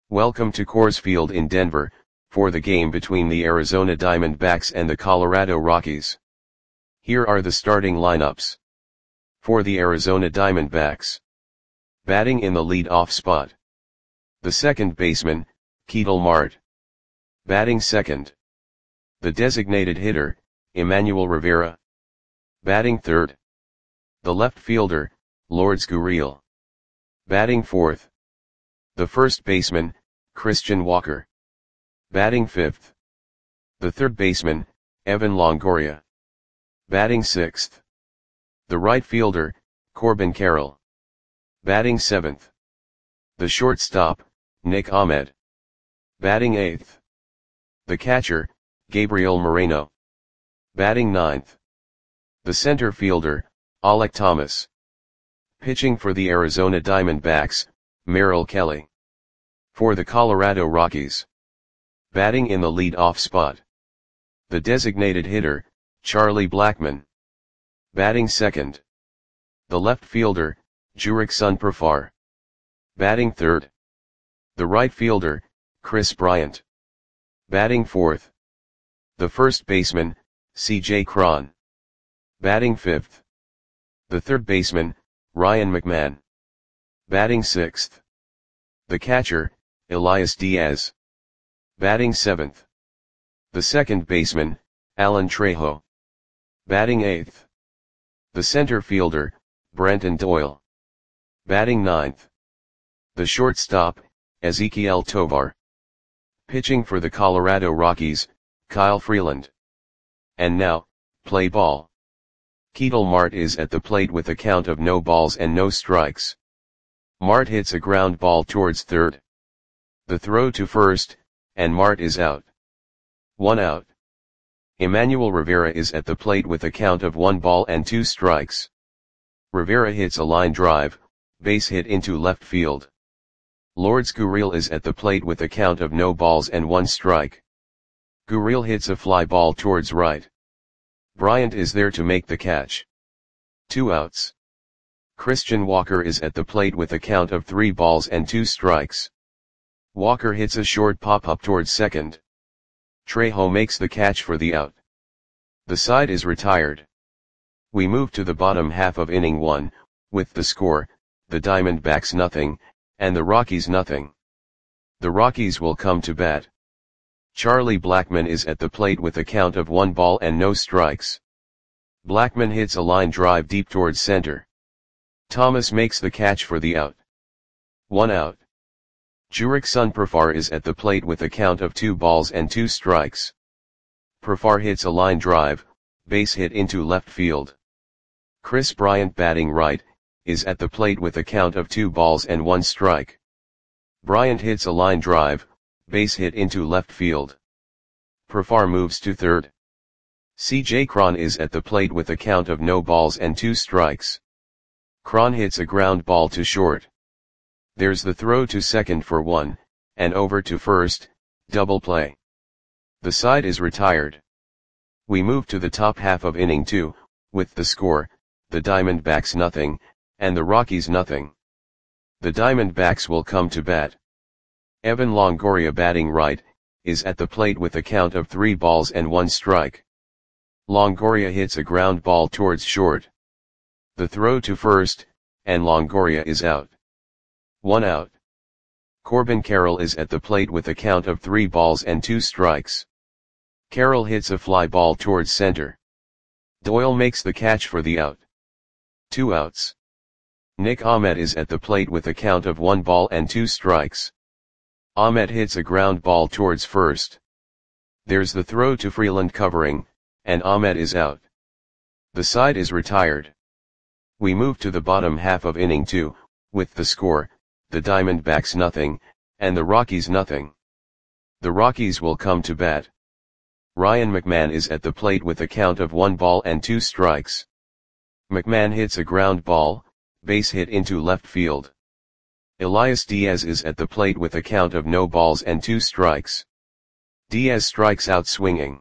Welcome to Coors Field in Denver, for the game between the Arizona Diamondbacks and the Colorado Rockies. Here are the starting lineups. For the Arizona Diamondbacks. Batting in the lead-off spot. The second baseman, Ketel Marte. Batting second. The designated hitter, Emmanuel Rivera. Batting third. The left fielder, Lourdes Gurriel. Batting fourth. The first baseman, Christian Walker. Batting fifth. The third baseman, Evan Longoria. Batting sixth. The right fielder, Corbin Carroll. Batting seventh. The shortstop, Nick Ahmed. Batting eighth. The catcher, Gabriel Moreno. Batting ninth. The center fielder, Alek Thomas. Pitching for the Arizona Diamondbacks, Merrill Kelly. For the Colorado Rockies. Batting in the lead-off spot. The designated hitter, Charlie Blackmon. Batting second. The left fielder, Jurickson Profar. Batting third. The right fielder, Kris Bryant. Batting fourth. The first baseman, C.J. Cron. Batting fifth. The third baseman, Ryan McMahon. Batting sixth. The catcher, Elias Diaz. Batting seventh. The second baseman, Alan Trejo. Batting eighth. The center fielder, Brenton Doyle. Batting ninth. The shortstop, Ezequiel Tovar. Pitching for the Colorado Rockies, Kyle Freeland. And now, play ball. Ketel Marte is at the plate with a count of no balls and no strikes. Marte hits a ground ball towards third. The throw to first, and Marte is out. 1 out. Emmanuel Rivera is at the plate with a count of 1 ball and 2 strikes. Rivera hits a line drive, base hit into left field. Lourdes Gurriel is at the plate with a count of no balls and 1 strike. Gurriel hits a fly ball towards right. Bryant is there to make the catch. 2 outs. Christian Walker is at the plate with a count of 3 balls and 2 strikes. Walker hits a short pop-up towards second. Trejo makes the catch for the out. The side is retired. We move to the bottom half of inning 1, with the score, the Diamondbacks 0, and the Rockies 0. The Rockies will come to bat. Charlie Blackmon is at the plate with a count of 1 ball and no strikes. Blackmon hits a line drive deep towards center. Thomas makes the catch for the out. 1 out. Jurickson Profar is at the plate with a count of 2 balls and 2 strikes. Profar hits a line drive, base hit into left field. Kris Bryant, batting right, is at the plate with a count of 2 balls and 1 strike. Bryant hits a line drive, base hit into left field. Profar moves to third. C.J. Cron is at the plate with a count of no balls and 2 strikes. Cron hits a ground ball to short. There's the throw to second for 1, and over to first, double play. The side is retired. We move to the top half of inning 2, with the score, the Diamondbacks 0, and the Rockies 0. The Diamondbacks will come to bat. Evan Longoria, batting right, is at the plate with a count of 3 balls and 1 strike. Longoria hits a ground ball towards short. The throw to first, and Longoria is out. 1 out. Corbin Carroll is at the plate with a count of 3 balls and 2 strikes. Carroll hits a fly ball towards center. Doyle makes the catch for the out. 2 outs. Nick Ahmed is at the plate with a count of 1 ball and 2 strikes. Ahmed hits a ground ball towards first. There's the throw to Freeland covering, and Ahmed is out. The side is retired. We move to the bottom half of inning 2, with the score, the Diamondbacks 0, and the Rockies 0. The Rockies will come to bat. Ryan McMahon is at the plate with a count of 1 ball and 2 strikes. McMahon hits a ground ball, base hit into left field. Elias Diaz is at the plate with a count of no balls and 2 strikes. Diaz strikes out swinging.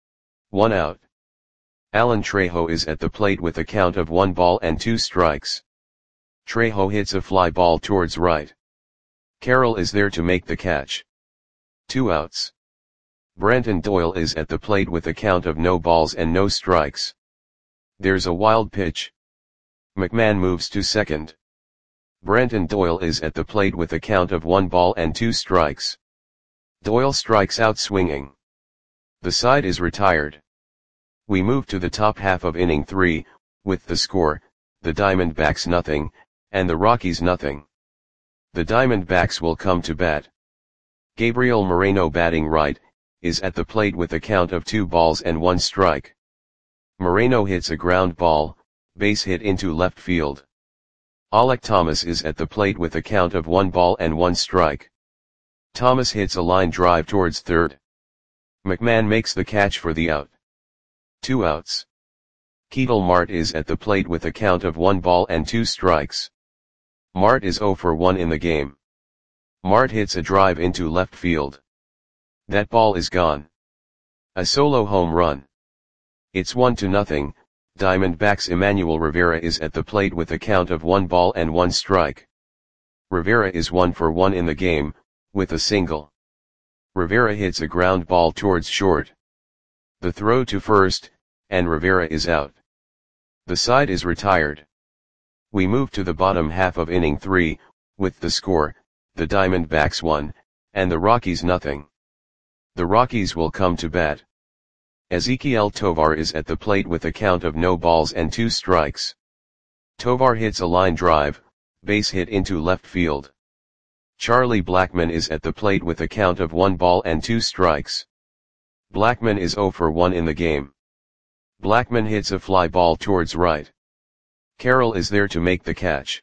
1 out. Alan Trejo is at the plate with a count of 1 ball and 2 strikes. Trejo hits a fly ball towards right. Carroll is there to make the catch. 2 outs. Brenton Doyle is at the plate with a count of no balls and no strikes. There's a wild pitch. McMahon moves to second. Brenton Doyle is at the plate with a count of 1 ball and 2 strikes. Doyle strikes out swinging. The side is retired. We move to the top half of inning 3, with the score, the Diamondbacks nothing, and the Rockies nothing. The Diamondbacks will come to bat. Gabriel Moreno, batting right, is at the plate with a count of 2 balls and 1 strike. Moreno hits a ground ball, base hit into left field. Alek Thomas is at the plate with a count of 1 ball and 1 strike. Thomas hits a line drive towards third. McMahon makes the catch for the out. 2 outs. Ketel Marte is at the plate with a count of 1 ball and 2 strikes. Marte is 0 for 1 in the game. Marte hits a drive into left field. That ball is gone. A solo home run. It's 1-0, Diamondbacks. Emmanuel Rivera is at the plate with a count of 1 ball and 1 strike. Rivera is 1 for 1 in the game, with a single. Rivera hits a ground ball towards short. The throw to first, and Rivera is out. The side is retired. We move to the bottom half of inning 3, with the score, the Diamondbacks 1, and the Rockies nothing. The Rockies will come to bat. Ezequiel Tovar is at the plate with a count of no balls and 2 strikes. Tovar hits a line drive, base hit into left field. Charlie Blackmon is at the plate with a count of 1 ball and 2 strikes. Blackmon is 0 for 1 in the game. Blackmon hits a fly ball towards right. Carroll is there to make the catch.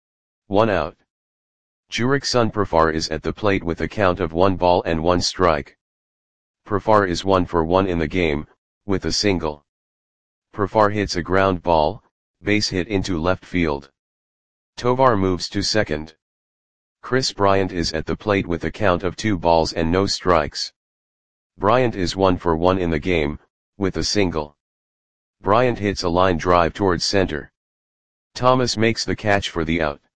1 out. Jurickson Profar is at the plate with a count of 1 ball and 1 strike. Profar is 1 for 1 in the game, with a single. Profar hits a ground ball, base hit into left field. Tovar moves to second. Chris Bryant is at the plate with a count of 2 balls and no strikes. Bryant is 1 for 1 in the game, with a single. Bryant hits a line drive towards center. Thomas makes the catch for the out.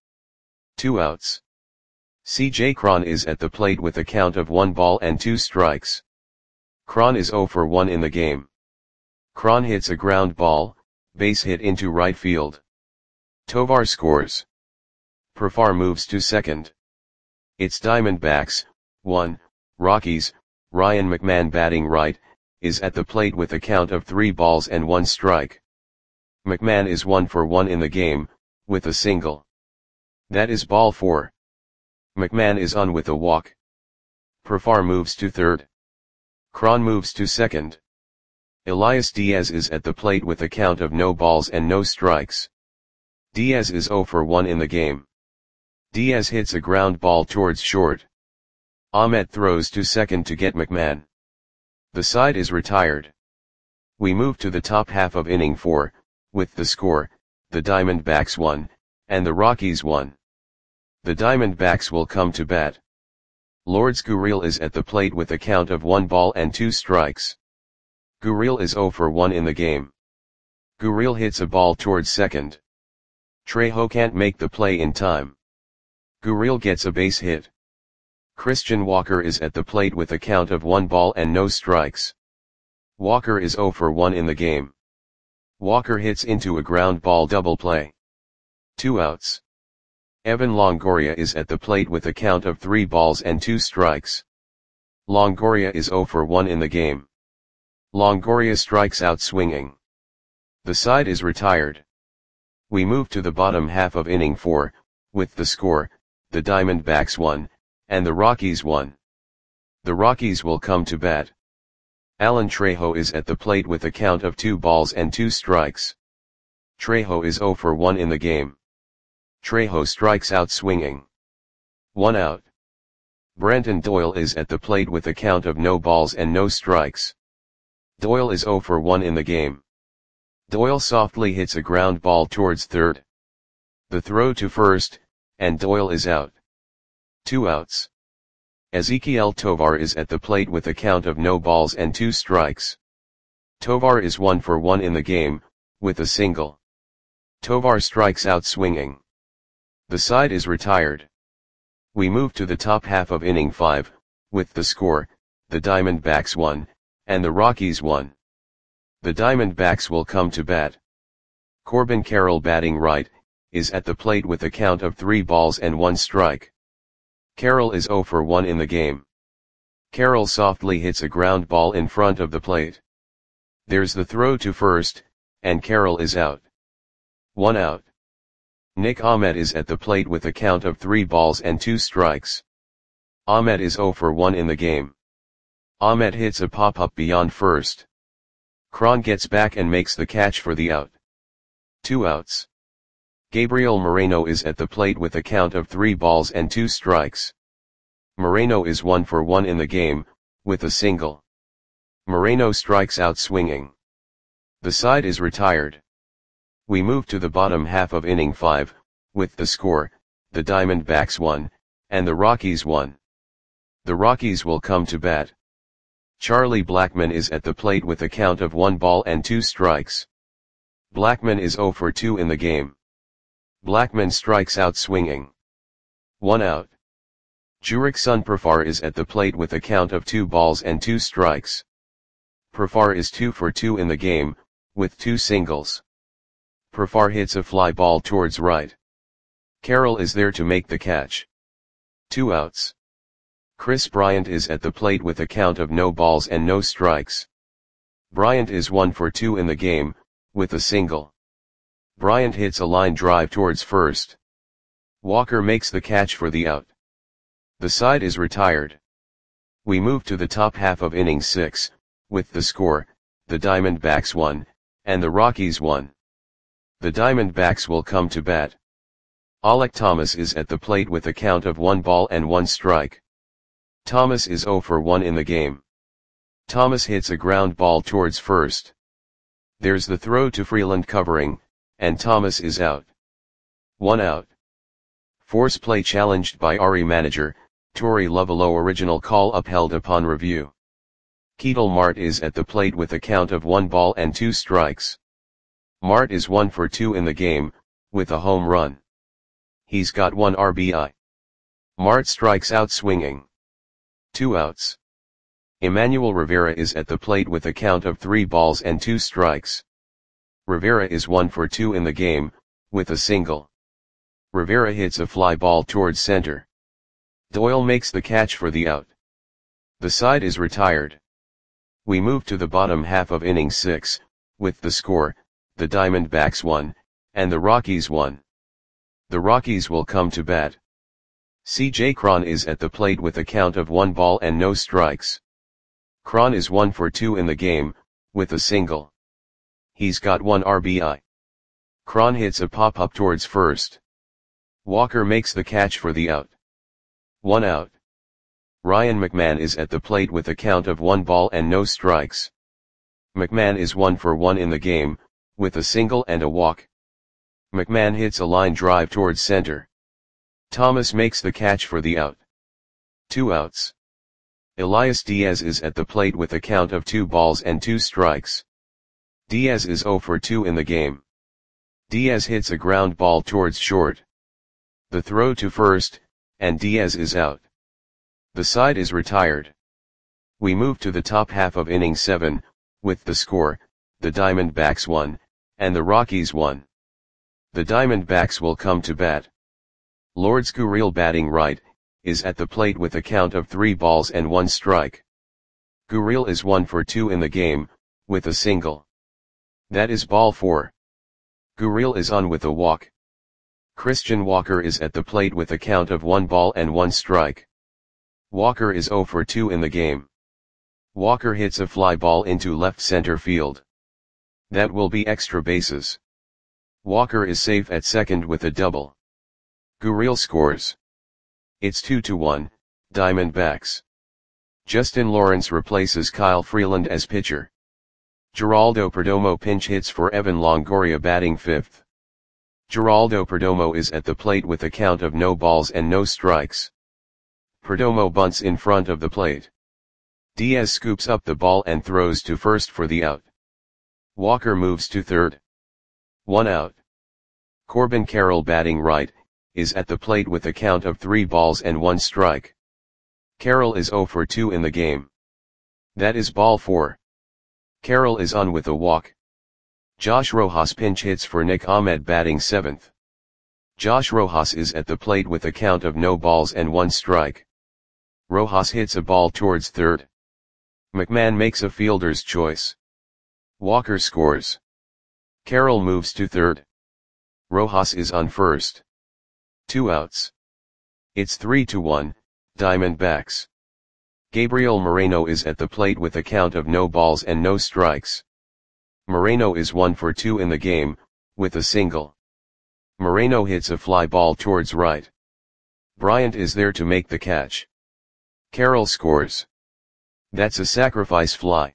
2 outs. C.J. Cron is at the plate with a count of 1 ball and 2 strikes. Cron is 0 for 1 in the game. Cron hits a ground ball, base hit into right field. Tovar scores. Profar moves to second. It's Diamondbacks, 1, Rockies. Ryan McMahon, batting right, is at the plate with a count of 3 balls and 1 strike. McMahon is 1 for 1 in the game, with a single. That is ball 4. McMahon is on with a walk. Profar moves to third. Cron moves to second. Elias Diaz is at the plate with a count of no balls and no strikes. Diaz is 0 for 1 in the game. Diaz hits a ground ball towards short. Ahmet throws to second to get McMahon. The side is retired. We move to the top half of inning 4, with the score, the Diamondbacks 1, and the Rockies 1. The Diamondbacks will come to bat. Lourdes Gurriel is at the plate with a count of 1 ball and 2 strikes. Gurriel is 0 for 1 in the game. Gurriel hits a ball towards second. Trejo can't make the play in time. Gurriel gets a base hit. Christian Walker is at the plate with a count of 1 ball and no strikes. Walker is 0 for 1 in the game. Walker hits into a ground ball double play. 2 outs. Evan Longoria is at the plate with a count of 3 balls and 2 strikes. Longoria is 0 for 1 in the game. Longoria strikes out swinging. The side is retired. We move to the bottom half of inning 4, with the score, the Diamondbacks 1, and the Rockies 1. The Rockies will come to bat. Alan Trejo is at the plate with a count of 2 balls and 2 strikes. Trejo is 0 for 1 in the game. Trejo strikes out swinging. 1 out. Brenton Doyle is at the plate with a count of no balls and no strikes. Doyle is 0 for 1 in the game. Doyle softly hits a ground ball towards third. The throw to first, and Doyle is out. 2 outs. Ezequiel Tovar is at the plate with a count of no balls and 2 strikes. Tovar is 1 for 1 in the game, with a single. Tovar strikes out swinging. The side is retired. We move to the top half of inning 5, with the score, the Diamondbacks 1, and the Rockies 1. The Diamondbacks will come to bat. Corbin Carroll, batting right, is at the plate with a count of 3 balls and 1 strike. Carroll is 0 for 1 in the game. Carroll softly hits a ground ball in front of the plate. There's the throw to first, and Carroll is out. 1 out. Nick Ahmed is at the plate with a count of 3 balls and 2 strikes. Ahmed is 0 for 1 in the game. Ahmed hits a pop-up beyond first. Cron gets back and makes the catch for the out. 2 outs. Gabriel Moreno is at the plate with a count of 3 balls and 2 strikes. Moreno is 1 for 1 in the game, with a single. Moreno strikes out swinging. The side is retired. We move to the bottom half of inning 5, with the score, the Diamondbacks 1, and the Rockies 1. The Rockies will come to bat. Charlie Blackmon is at the plate with a count of 1 ball and 2 strikes. Blackmon is 0 for 2 in the game. Blackmon strikes out swinging. 1 out. Jurickson Profar is at the plate with a count of 2 balls and 2 strikes. Profar is 2 for 2 in the game, with 2 singles. Profar hits a fly ball towards right. Carroll is there to make the catch. 2 outs. Chris Bryant is at the plate with a count of no balls and no strikes. Bryant is 1 for 2 in the game, with a single. Bryant hits a line drive towards first. Walker makes the catch for the out. The side is retired. We move to the top half of inning 6, with the score, the Diamondbacks 1, and the Rockies 1. The Diamondbacks will come to bat. Alek Thomas is at the plate with a count of 1 ball and 1 strike. Thomas is 0 for 1 in the game. Thomas hits a ground ball towards first. There's the throw to Freeland covering, and Thomas is out. 1 out. Force play challenged by Ari manager, Torey Lovullo, original call upheld upon review. Ketel Marte is at the plate with a count of 1 ball and 2 strikes. Marte is 1 for 2 in the game, with a home run. He's got 1 RBI. Marte strikes out swinging. 2 outs. Emmanuel Rivera is at the plate with a count of 3 balls and 2 strikes. Rivera is 1 for 2 in the game, with a single. Rivera hits a fly ball towards center. Doyle makes the catch for the out. The side is retired. We move to the bottom half of inning 6, with the score, the Diamondbacks 1, and the Rockies 1. The Rockies will come to bat. C.J. Cron is at the plate with a count of 1 ball and no strikes. Cron is 1 for 2 in the game, with a single. He's got 1 RBI. Cron hits a pop-up towards first. Walker makes the catch for the out. 1 out. Ryan McMahon is at the plate with a count of 1 ball and no strikes. McMahon is 1 for 1 in the game, with a single and a walk. McMahon hits a line drive towards center. Thomas makes the catch for the out. 2 outs. Elias Diaz is at the plate with a count of 2 balls and 2 strikes. Diaz is 0 for 2 in the game. Diaz hits a ground ball towards short. The throw to first, and Diaz is out. The side is retired. We move to the top half of inning 7, with the score, the Diamondbacks 1, and the Rockies 1. The Diamondbacks will come to bat. Lourdes Gurriel, batting right, is at the plate with a count of 3 balls and 1 strike. Gurriel is 1 for 2 in the game, with a single. That is ball 4. Gurriel is on with a walk. Christian Walker is at the plate with a count of 1 ball and 1 strike. Walker is 0 for 2 in the game. Walker hits a fly ball into left center field. That will be extra bases. Walker is safe at second with a double. Gurriel scores. It's 2-1, Diamondbacks. Justin Lawrence replaces Kyle Freeland as pitcher. Geraldo Perdomo pinch hits for Evan Longoria, batting 5th. Geraldo Perdomo is at the plate with a count of no balls and no strikes. Perdomo bunts in front of the plate. Diaz scoops up the ball and throws to first for the out. Walker moves to third. 1 out. Corbin Carroll, batting right, is at the plate with a count of 3 balls and 1 strike. Carroll is 0 for 2 in the game. That is ball 4. Carroll is on with a walk. Josh Rojas pinch hits for Nick Ahmed batting 7th. Josh Rojas is at the plate with a count of no balls and 1 strike. Rojas hits a ball towards 3rd. McMahon makes a fielder's choice. Walker scores. Carroll moves to 3rd. Rojas is on 1st. 2 outs. It's 3-1, Diamondbacks. Gabriel Moreno is at the plate with a count of no balls and no strikes. Moreno is 1 for 2 in the game, with a single. Moreno hits a fly ball towards right. Bryant is there to make the catch. Carroll scores. That's a sacrifice fly.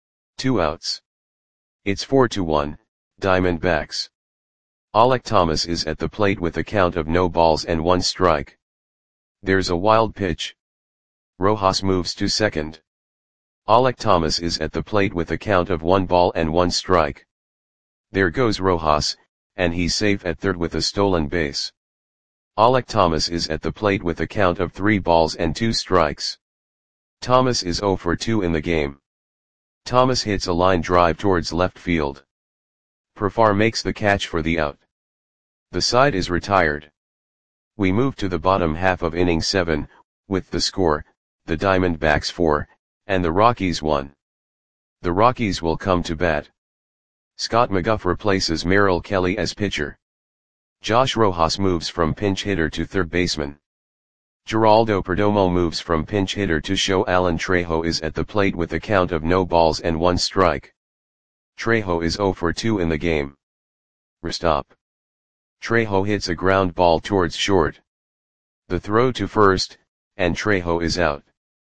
2 outs. It's 4-1, Diamondbacks. Alek Thomas is at the plate with a count of no balls and 1 strike. There's a wild pitch. Rojas moves to 2nd. Alek Thomas is at the plate with a count of 1 ball and 1 strike. There goes Rojas, and he's safe at 3rd with a stolen base. Alek Thomas is at the plate with a count of 3 balls and 2 strikes. Thomas is 0 for 2 in the game. Thomas hits a line drive towards left field. Profar makes the catch for the out. The side is retired. We move to the bottom half of inning 7, with the score, the Diamondbacks 4, and the Rockies 1. The Rockies will come to bat. Scott McGough replaces Merrill Kelly as pitcher. Josh Rojas moves from pinch hitter to 3rd baseman. Geraldo Perdomo moves from pinch hitter to show Alan Trejo is at the plate with a count of no balls and 1 strike. Trejo is 0 for 2 in the game. Restop. Trejo hits a ground ball towards short. The throw to 1st, and Trejo is out.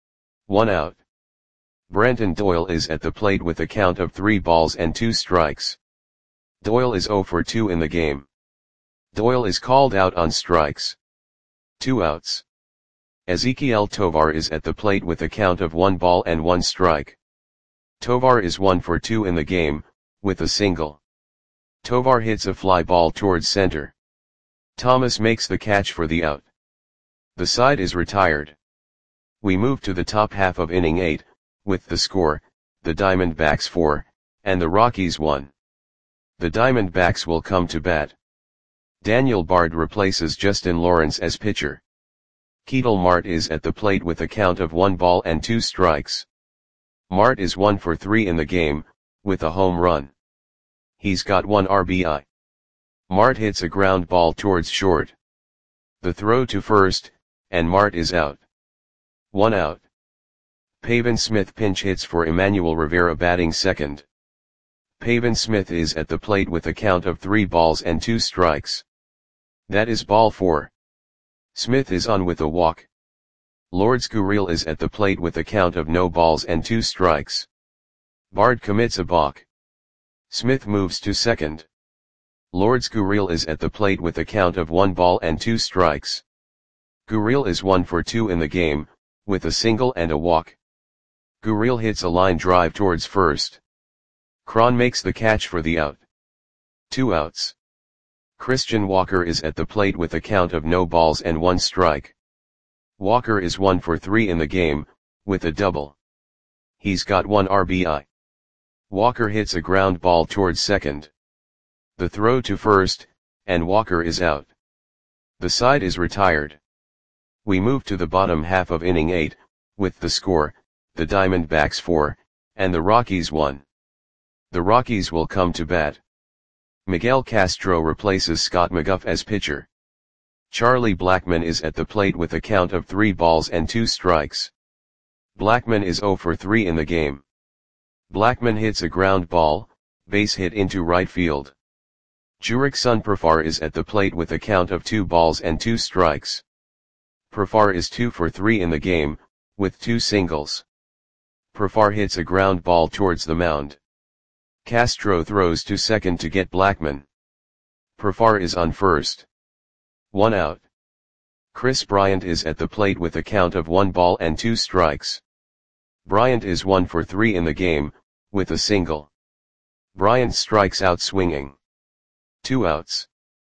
1 out. Brenton Doyle is at the plate with a count of 3 balls and 2 strikes. Doyle is 0 for 2 in the game. Doyle is called out on strikes. 2 outs. Ezequiel Tovar is at the plate with a count of 1 ball and 1 strike. Tovar is 1 for 2 in the game, with a single. Tovar hits a fly ball towards center. Thomas makes the catch for the out. The side is retired. We move to the top half of inning 8, with the score, the Diamondbacks 4, and the Rockies 1. The Diamondbacks will come to bat. Daniel Bard replaces Justin Lawrence as pitcher. Ketel Marte is at the plate with a count of 1 ball and 2 strikes. Marte is 1 for 3 in the game, with a home run. He's got 1 RBI. Marte hits a ground ball towards short. The throw to 1st, and Marte is out. 1 out. Pavin Smith pinch hits for Emmanuel Rivera batting 2nd. Pavin Smith is at the plate with a count of 3 balls and 2 strikes. That is ball 4. Smith is on with a walk. Lourdes Gurriel is at the plate with a count of no balls and 2 strikes. Bard commits a balk. Smith moves to 2nd. Lourdes Gurriel is at the plate with a count of 1 ball and 2 strikes. Gurriel is 1 for 2 in the game, with a single and a walk. Gurriel hits a line drive towards 1st. Cron makes the catch for the out. 2 outs. Christian Walker is at the plate with a count of no balls and 1 strike. Walker is 1 for 3 in the game, with a double. He's got 1 RBI. Walker hits a ground ball towards 2nd. The throw to 1st, and Walker is out. The side is retired. We move to the bottom half of inning 8, with the score, the Diamondbacks 4, and the Rockies 1. The Rockies will come to bat. Miguel Castro replaces Scott McGough as pitcher. Charlie Blackmon is at the plate with a count of 3 balls and 2 strikes. Blackmon is 0 for 3 in the game. Blackmon hits a ground ball, base hit into right field. Jurickson Profar is at the plate with a count of 2 balls and 2 strikes. Profar is 2 for 3 in the game, with 2 singles. Profar hits a ground ball towards the mound. Castro throws to 2nd to get Blackmon. Profar is on 1st. 1 out. Chris Bryant is at the plate with a count of 1 ball and 2 strikes. Bryant is 1 for 3 in the game, with a single. Bryant strikes out swinging. 2 outs.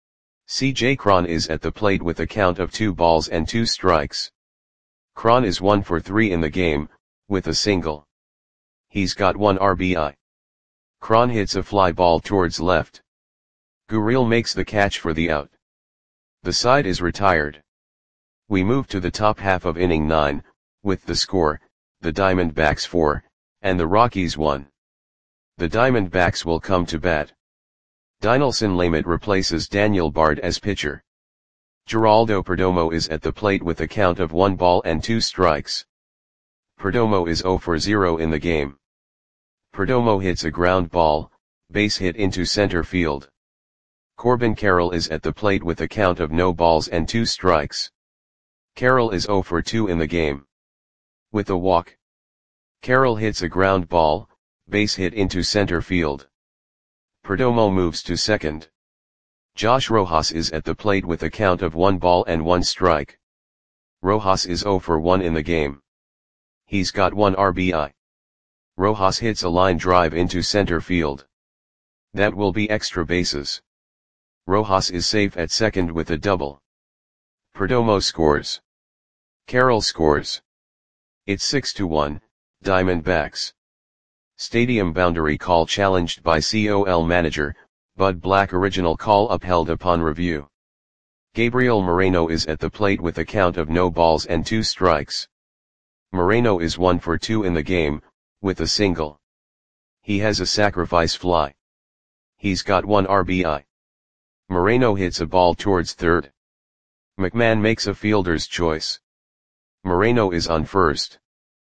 CJ Cron is at the plate with a count of 2 balls and 2 strikes. Cron is 1 for 3 in the game, with a single. He's got 1 RBI. Cron hits a fly ball towards left. Gurriel makes the catch for the out. The side is retired. We move to the top half of inning 9, with the score, the Diamondbacks 4, and the Rockies 1. The Diamondbacks will come to bat. Dinelson Lamet replaces Daniel Bard as pitcher. Geraldo Perdomo is at the plate with a count of 1 ball and 2 strikes. Perdomo is 0 for 0 in the game. Perdomo hits a ground ball, base hit into center field. Corbin Carroll is at the plate with a count of no balls and 2 strikes. Carroll is 0 for 2 in the game. With a walk. Carroll hits a ground ball, base hit into center field. Perdomo moves to second. Josh Rojas is at the plate with a count of 1 ball and 1 strike. Rojas is 0 for 1 in the game. He's got 1 RBI. Rojas hits a line drive into center field. That will be extra bases. Rojas is safe at second with a double. Perdomo scores. Carroll scores. It's 6-1, Diamondbacks. Stadium boundary call challenged by COL manager, Bud Black. Original call upheld upon review. Gabriel Moreno is at the plate with a count of no balls and 2 strikes. Moreno is 1 for 2 in the game, with a single. He has a sacrifice fly. He's got 1 RBI. Moreno hits a ball towards third. McMahon makes a fielder's choice. Moreno is on first.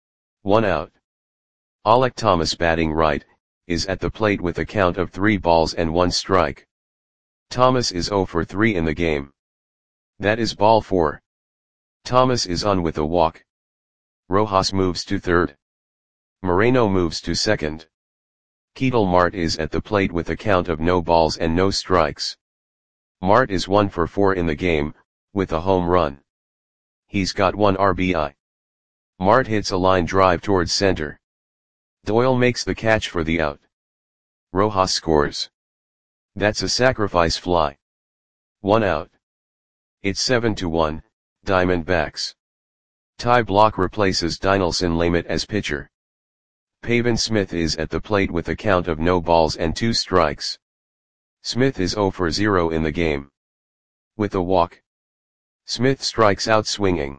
1 out. Alek Thomas, batting right, is at the plate with a count of 3 balls and 1 strike. Thomas is 0 for 3 in the game. That is ball 4. Thomas is on with a walk. Rojas moves to third. Moreno moves to second. Ketel Marte is at the plate with a count of no balls and no strikes. Marte is 1 for 4 in the game, with a home run. He's got 1 RBI. Marte hits a line drive towards center. Doyle makes the catch for the out. Rojas scores. That's a sacrifice fly. 1 out. It's 7-1, Diamondbacks. Ty Blach replaces Dinelson Lamet as pitcher. Pavin Smith is at the plate with a count of no balls and 2 strikes. Smith is 0 for 0 in the game. With a walk. Smith strikes out swinging.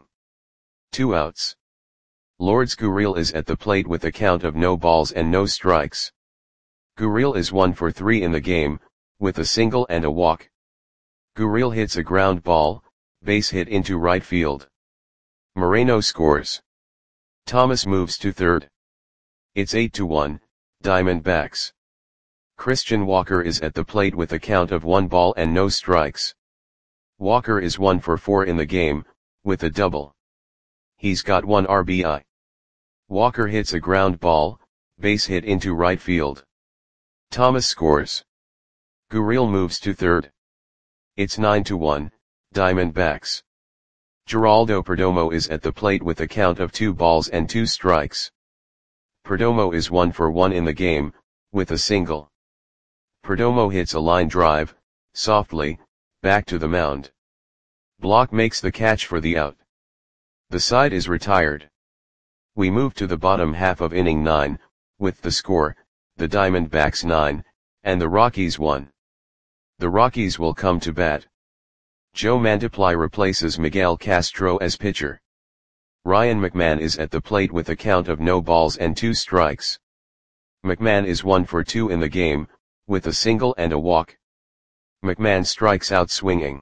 2 outs. Lourdes Gurriel is at the plate with a count of no balls and no strikes. Gurriel is 1 for 3 in the game, with a single and a walk. Gurriel hits a ground ball, base hit into right field. Moreno scores. Thomas moves to third. It's 8-1, Diamondbacks. Christian Walker is at the plate with a count of 1 ball and no strikes. Walker is 1 for 4 in the game, with a double. He's got 1 RBI. Walker hits a ground ball, base hit into right field. Thomas scores. Gurriel moves to third. It's 9-1, Diamondbacks. Geraldo Perdomo is at the plate with a count of 2 balls and 2 strikes. Perdomo is 1 for 1 in the game, with a single. Perdomo hits a line drive, softly, back to the mound. Blach makes the catch for the out. The side is retired. We move to the bottom half of inning 9, with the score, the Diamondbacks 9, and the Rockies 1. The Rockies will come to bat. Joe Mantiply replaces Miguel Castro as pitcher. Ryan McMahon is at the plate with a count of no balls and 2 strikes. McMahon is 1 for 2 in the game, with a single and a walk. McMahon strikes out swinging.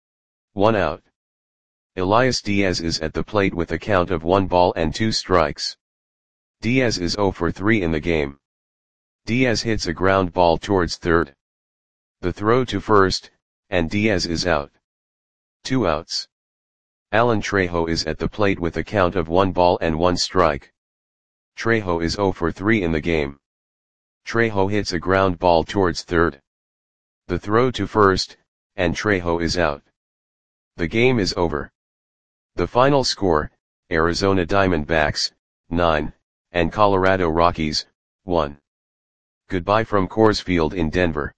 1 out. Elias Diaz is at the plate with a count of 1 ball and 2 strikes. Diaz is 0 for 3 in the game. Diaz hits a ground ball towards third. The throw to first, and Diaz is out. 2 outs. Alan Trejo is at the plate with a count of 1 ball and 1 strike. Trejo is 0 for 3 in the game. Trejo hits a ground ball towards third. The throw to first, and Trejo is out. The game is over. The final score, Arizona Diamondbacks, 9, and Colorado Rockies, 1. Goodbye from Coors Field in Denver.